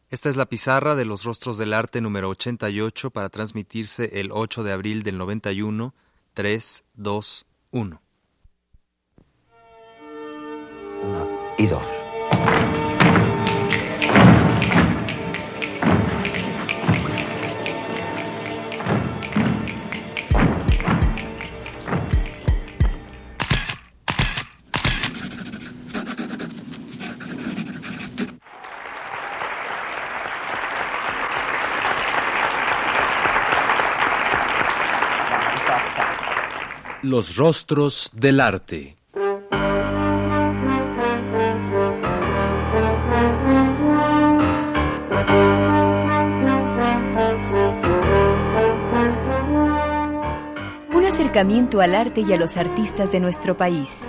Esta es la pizarra de los Rostros del Arte número 88 para transmitirse el 8 de abril del 91, 3, 2, 1. 1 y 2. Los Rostros del Arte. Un acercamiento al arte y a los artistas de nuestro país.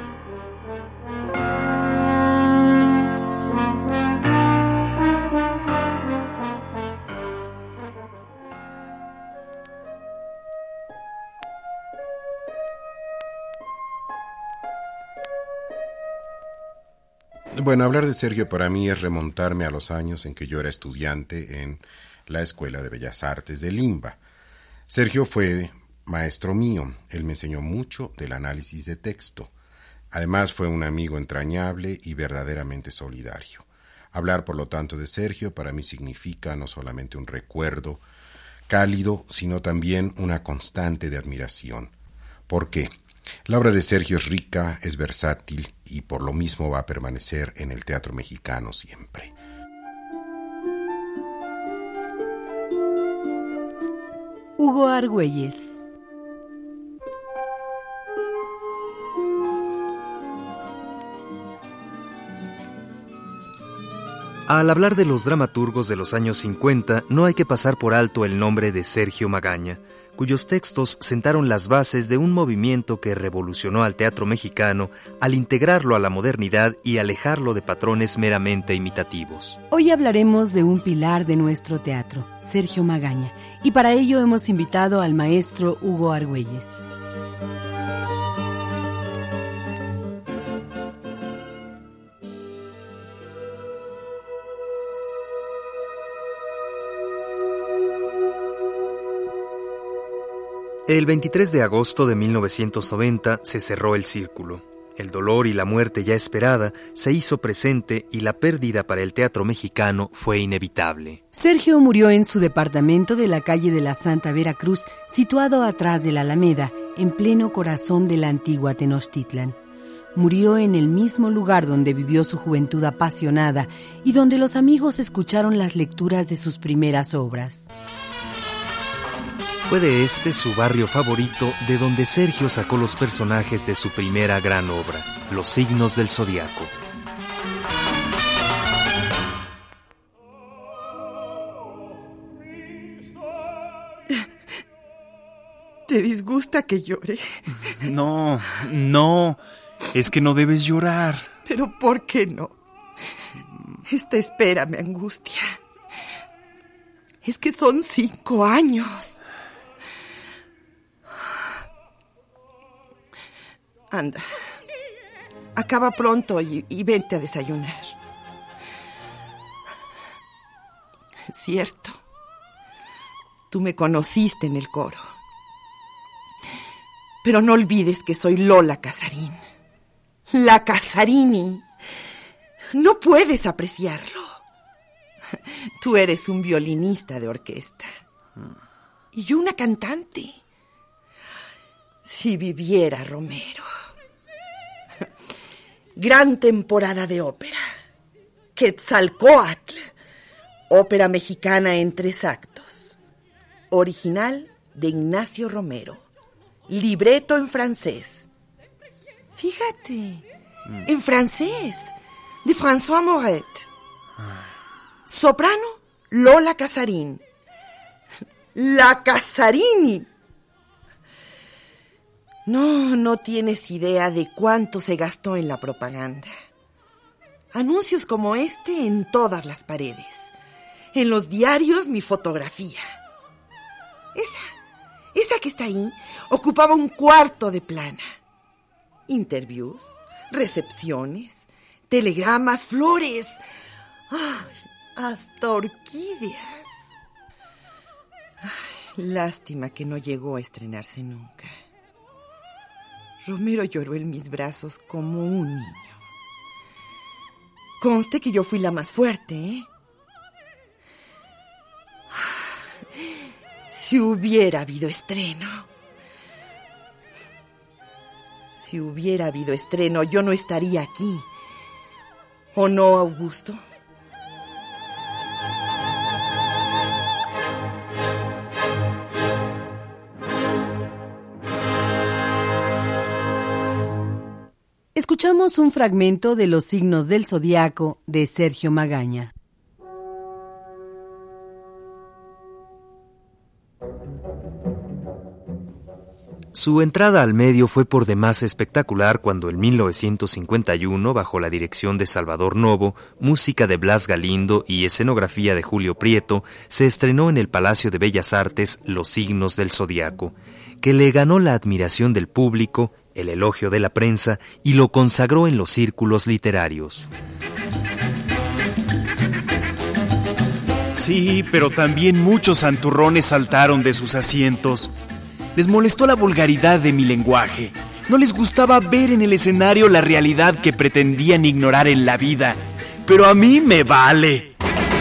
Bueno, hablar de Sergio para mí es remontarme a los años en que yo era estudiante en la Escuela de Bellas Artes de Limba. Sergio fue maestro mío, él me enseñó mucho del análisis de texto. Además fue un amigo entrañable y verdaderamente solidario. Hablar, por lo tanto, de Sergio para mí significa no solamente un recuerdo cálido, sino también una constante de admiración. ¿Por qué? La obra de Sergio es rica, es versátil y por lo mismo va a permanecer en el teatro mexicano siempre. Hugo Argüelles. Al hablar de los dramaturgos de los años 50, no hay que pasar por alto el nombre de Sergio Magaña, cuyos textos sentaron las bases de un movimiento que revolucionó al teatro mexicano al integrarlo a la modernidad y alejarlo de patrones meramente imitativos. Hoy hablaremos de un pilar de nuestro teatro, Sergio Magaña, y para ello hemos invitado al maestro Hugo Argüelles. El 23 de agosto de 1990 se cerró el círculo. El dolor y la muerte ya esperada se hizo presente y la pérdida para el teatro mexicano fue inevitable. Sergio murió en su departamento de la calle de la Santa Veracruz, situado atrás de la Alameda, en pleno corazón de la antigua Tenochtitlan. Murió en el mismo lugar donde vivió su juventud apasionada y donde los amigos escucharon las lecturas de sus primeras obras. Fue de este su barrio favorito, de donde Sergio sacó los personajes de su primera gran obra, Los signos del zodiaco. ¿Te disgusta que llore? No, es que no debes llorar. ¿Pero por qué no? Esta espera me angustia. Es que son 5 años. Anda, acaba pronto y vente a desayunar. Cierto, tú me conociste en el coro. Pero no olvides que soy Lola Casarín. La Casarini. No puedes apreciarlo. Tú eres un violinista de orquesta. Y yo una cantante. Si viviera Romero. Gran temporada de ópera. Quetzalcóatl. Ópera mexicana en 3 actos. Original de Ignacio Romero. Libreto en francés. Fíjate, en francés, de François Moret. Soprano, Lola Casarín. La Casarini. No tienes idea de cuánto se gastó en la propaganda. Anuncios como este en todas las paredes. En los diarios mi fotografía. Esa que está ahí ocupaba un cuarto de plana. Interviews, recepciones, telegramas, flores. ¡Ay! hasta orquídeas. Lástima que no llegó a estrenarse nunca. Romero lloró en mis brazos como un niño. Conste que yo fui la más fuerte, ¿eh? Si hubiera habido estreno. Si hubiera habido estreno, yo no estaría aquí. ¿O no, Augusto? Escuchamos un fragmento de Los signos del zodiaco de Sergio Magaña. Su entrada al medio fue por demás espectacular cuando en 1951, bajo la dirección de Salvador Novo, música de Blas Galindo y escenografía de Julio Prieto, se estrenó en el Palacio de Bellas Artes Los signos del zodiaco, que le ganó la admiración del público, el elogio de la prensa y lo consagró en los círculos literarios. Sí, pero también muchos santurrones saltaron de sus asientos. Les molestó la vulgaridad de mi lenguaje. No les gustaba ver en el escenario la realidad que pretendían ignorar en la vida. Pero a mí me vale.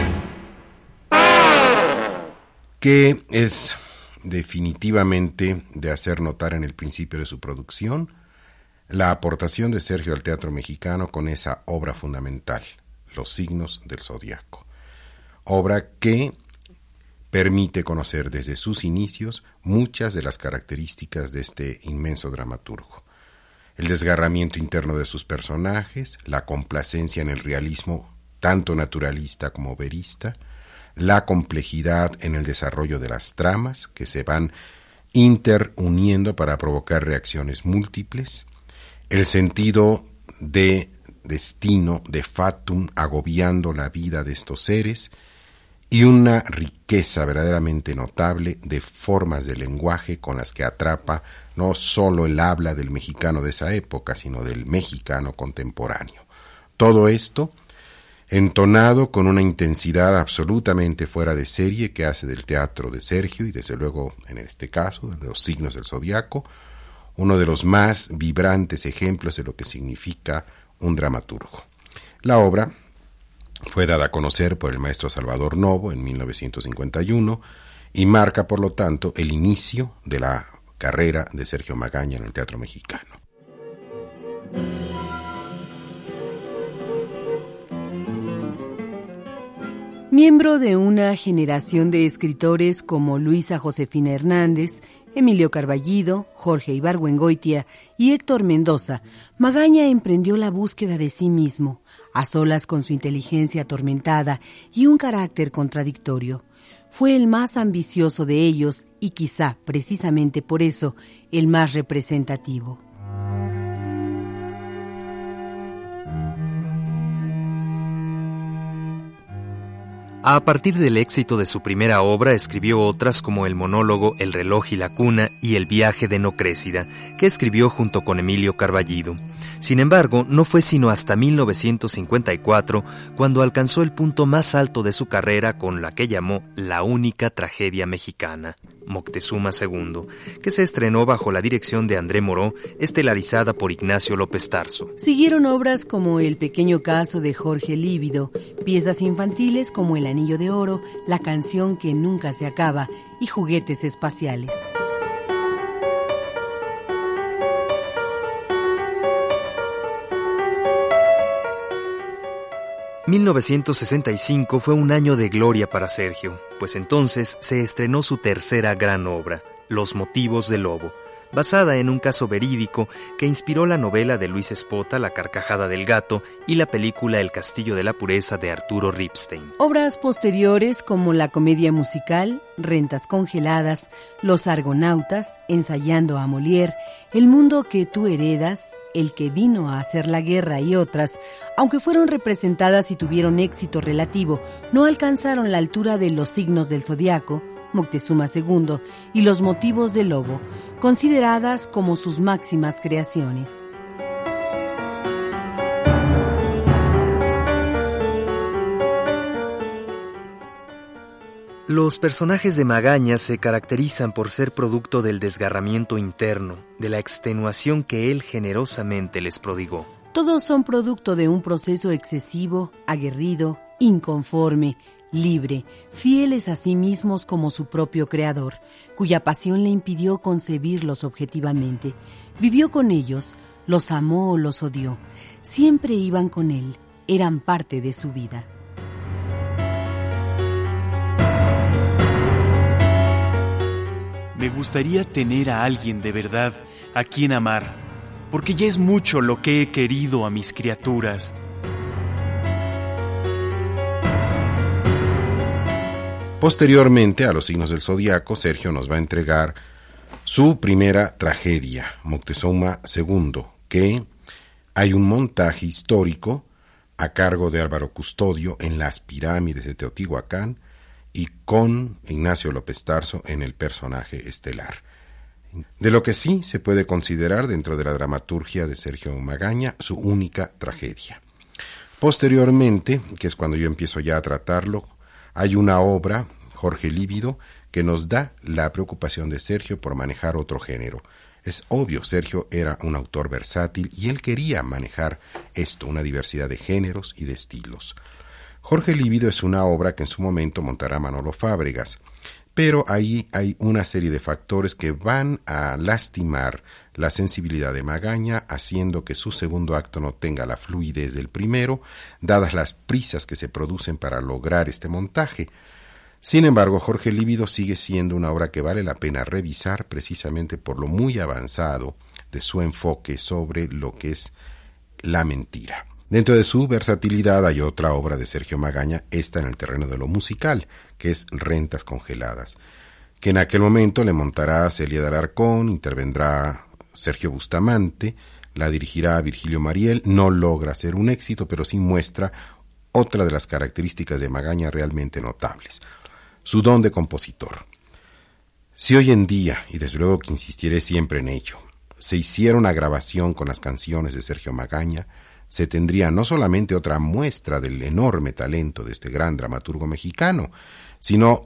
Que es definitivamente de hacer notar en el principio de su producción la aportación de Sergio al teatro mexicano con esa obra fundamental, Los signos del zodiaco. Obra que permite conocer desde sus inicios muchas de las características de este inmenso dramaturgo. El desgarramiento interno de sus personajes, la complacencia en el realismo tanto naturalista como verista, la complejidad en el desarrollo de las tramas que se van interuniendo para provocar reacciones múltiples, el sentido de destino, de fatum, agobiando la vida de estos seres, y una riqueza verdaderamente notable de formas de lenguaje con las que atrapa no solo el habla del mexicano de esa época, sino del mexicano contemporáneo. Todo esto entonado con una intensidad absolutamente fuera de serie que hace del teatro de Sergio, y desde luego en este caso de Los signos del zodiaco, uno de los más vibrantes ejemplos de lo que significa un dramaturgo. La obra fue dada a conocer por el maestro Salvador Novo en 1951 y marca, por lo tanto, el inicio de la carrera de Sergio Magaña en el teatro mexicano. Miembro de una generación de escritores como Luisa Josefina Hernández, Emilio Carballido, Jorge Ibargüengoitia y Héctor Mendoza, Magaña emprendió la búsqueda de sí mismo, a solas con su inteligencia atormentada y un carácter contradictorio. Fue el más ambicioso de ellos y quizá, precisamente por eso, el más representativo. A partir del éxito de su primera obra, escribió otras como el monólogo El reloj y la cuna y El viaje de Nocrécida, que escribió junto con Emilio Carballido. Sin embargo, no fue sino hasta 1954 cuando alcanzó el punto más alto de su carrera con la que llamó La única tragedia mexicana, Moctezuma II, que se estrenó bajo la dirección de André Moró, estelarizada por Ignacio López Tarso. Siguieron obras como El pequeño caso de Jorge Lívido, piezas infantiles como El anillo de oro, La canción que nunca se acaba y Juguetes espaciales. ...1965 fue un año de gloria para Sergio, pues entonces se estrenó su tercera gran obra, Los motivos del lobo, basada en un caso verídico que inspiró la novela de Luis Espota, La carcajada del gato, y la película El castillo de la pureza de Arturo Ripstein. Obras posteriores como la comedia musical, Rentas congeladas, Los argonautas, Ensayando a Molière, El mundo que tú heredas, El que vino a hacer la guerra y otras, aunque fueron representadas y tuvieron éxito relativo, no alcanzaron la altura de Los signos del zodiaco, Moctezuma II, y Los motivos del lobo, consideradas como sus máximas creaciones. Los personajes de Magaña se caracterizan por ser producto del desgarramiento interno, de la extenuación que él generosamente les prodigó. Todos son producto de un proceso excesivo, aguerrido, inconforme, libre, fieles a sí mismos como su propio creador, cuya pasión le impidió concebirlos objetivamente. Vivió con ellos, los amó o los odió. Siempre iban con él, eran parte de su vida. Me gustaría tener a alguien de verdad a quien amar, porque ya es mucho lo que he querido a mis criaturas. Posteriormente, a los signos del zodiaco, Sergio nos va a entregar su primera tragedia, Moctezuma II, que hay un montaje histórico a cargo de Álvaro Custodio en las pirámides de Teotihuacán y con Ignacio López Tarso en el personaje estelar. De lo que sí se puede considerar dentro de la dramaturgia de Sergio Magaña, su única tragedia. Posteriormente, que es cuando yo empiezo ya a tratarlo, hay una obra, Jorge Lívido, que nos da la preocupación de Sergio por manejar otro género. Es obvio, Sergio era un autor versátil y él quería manejar esto, una diversidad de géneros y de estilos. Jorge Lívido es una obra que en su momento montará Manolo Fábregas, pero ahí hay una serie de factores que van a lastimar la sensibilidad de Magaña, haciendo que su segundo acto no tenga la fluidez del primero, dadas las prisas que se producen para lograr este montaje. Sin embargo, Jorge Lívido sigue siendo una obra que vale la pena revisar precisamente por lo muy avanzado de su enfoque sobre lo que es la mentira. Dentro de su versatilidad hay otra obra de Sergio Magaña, esta en el terreno de lo musical, que es Rentas Congeladas, que en aquel momento le montará Celia de Alarcón, intervendrá Sergio Bustamante, la dirigirá Virgilio Mariel, no logra ser un éxito, pero sí muestra otra de las características de Magaña realmente notables, su don de compositor. Si hoy en día, y desde luego que insistiré siempre en ello, se hiciera una grabación con las canciones de Sergio Magaña, se tendría no solamente otra muestra del enorme talento de este gran dramaturgo mexicano, sino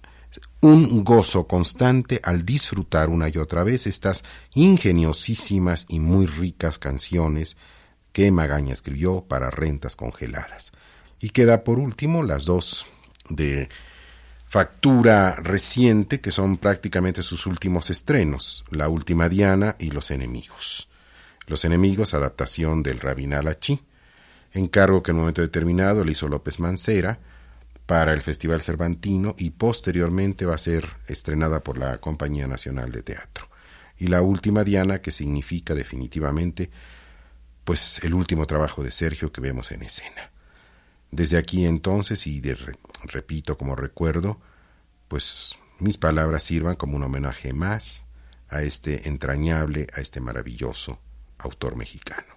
un gozo constante al disfrutar una y otra vez estas ingeniosísimas y muy ricas canciones que Magaña escribió para Rentas Congeladas. Y queda por último las dos de factura reciente, que son prácticamente sus últimos estrenos, La Última Diana y Los Enemigos. Los Enemigos, adaptación del Rabinal Achí, encargo que en un momento determinado le hizo López Mancera para el Festival Cervantino y posteriormente va a ser estrenada por la Compañía Nacional de Teatro. Y La Última Diana, que significa definitivamente pues el último trabajo de Sergio que vemos en escena. Desde aquí entonces, y repito como recuerdo, pues mis palabras sirvan como un homenaje más a este entrañable, a este maravilloso autor mexicano.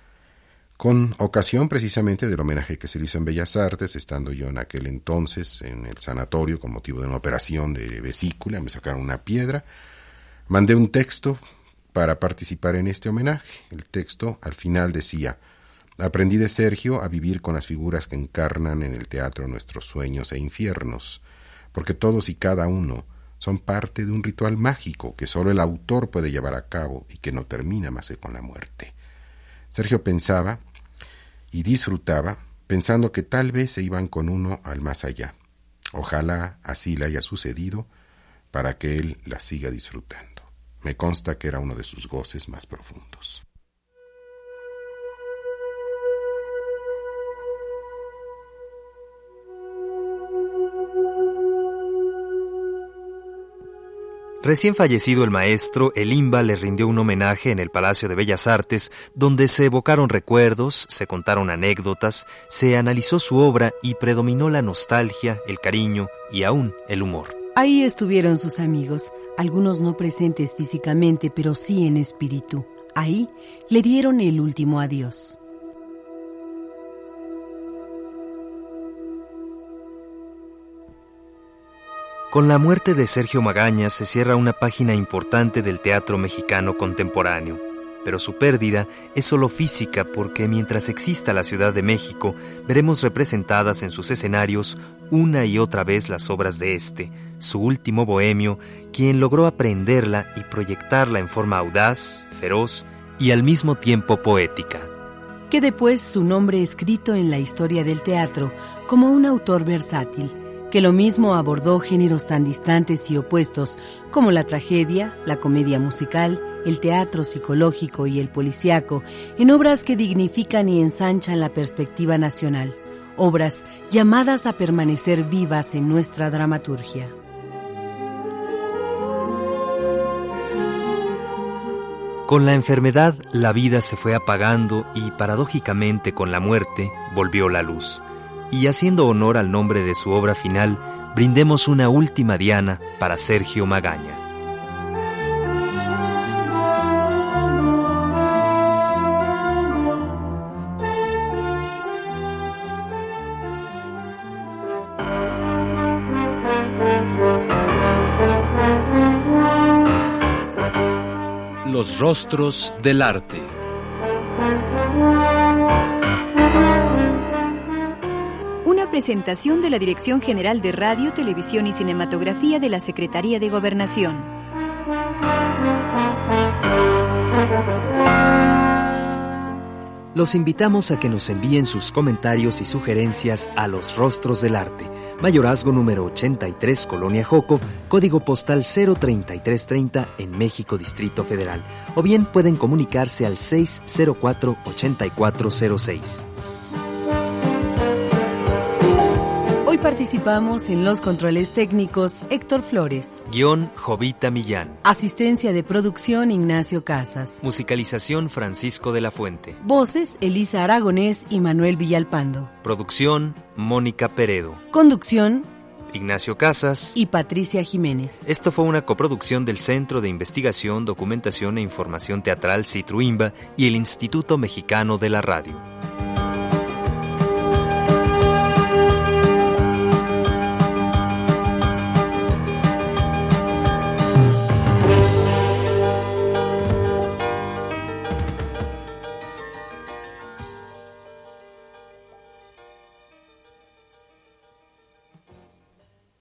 Con ocasión precisamente del homenaje que se le hizo en Bellas Artes, estando yo en aquel entonces en el sanatorio con motivo de una operación de vesícula, me sacaron una piedra, mandé un texto para participar en este homenaje. El texto al final decía: aprendí de Sergio a vivir con las figuras que encarnan en el teatro nuestros sueños e infiernos, porque todos y cada uno son parte de un ritual mágico que solo el autor puede llevar a cabo y que no termina más que con la muerte. Sergio pensaba y disfrutaba pensando que tal vez se iban con uno al más allá. Ojalá así le haya sucedido para que él la siga disfrutando. Me consta que era uno de sus goces más profundos. Recién fallecido el maestro, el IMBA le rindió un homenaje en el Palacio de Bellas Artes, donde se evocaron recuerdos, se contaron anécdotas, se analizó su obra y predominó la nostalgia, el cariño y aún el humor. Ahí estuvieron sus amigos, algunos no presentes físicamente, pero sí en espíritu. Ahí le dieron el último adiós. Con la muerte de Sergio Magaña se cierra una página importante del teatro mexicano contemporáneo. pero su pérdida es solo física porque mientras exista la Ciudad de México, veremos representadas en sus escenarios una y otra vez las obras de su último bohemio, quien logró aprenderla y proyectarla en forma audaz, feroz y al mismo tiempo poética. Quede pues su nombre escrito en la historia del teatro como un autor versátil, que lo mismo abordó géneros tan distantes y opuestos como la tragedia, la comedia musical, el teatro psicológico y el policíaco, en obras que dignifican y ensanchan la perspectiva nacional, obras llamadas a permanecer vivas en nuestra dramaturgia. Con la enfermedad, la vida se fue apagando y, paradójicamente, con la muerte, volvió la luz. Y haciendo honor al nombre de su obra final, brindemos una última diana para Sergio Magaña. Los rostros del arte. Una presentación de la Dirección General de Radio, Televisión y Cinematografía de la Secretaría de Gobernación. Los invitamos a que nos envíen sus comentarios y sugerencias a Los Rostros del Arte, Mayorazgo número 83, Colonia Joco, código postal 03330 en México, Distrito Federal. O bien pueden comunicarse al 604-8406. Hoy participamos en los controles técnicos Héctor Flores. Guión Jovita Millán. Asistencia de producción Ignacio Casas. Musicalización Francisco de la Fuente. Voces Elisa Aragonés y Manuel Villalpando. Producción Mónica Peredo. Conducción Ignacio Casas y Patricia Jiménez. Esto fue una coproducción del Centro de Investigación, Documentación e Información Teatral Citruimba y el Instituto Mexicano de la Radio.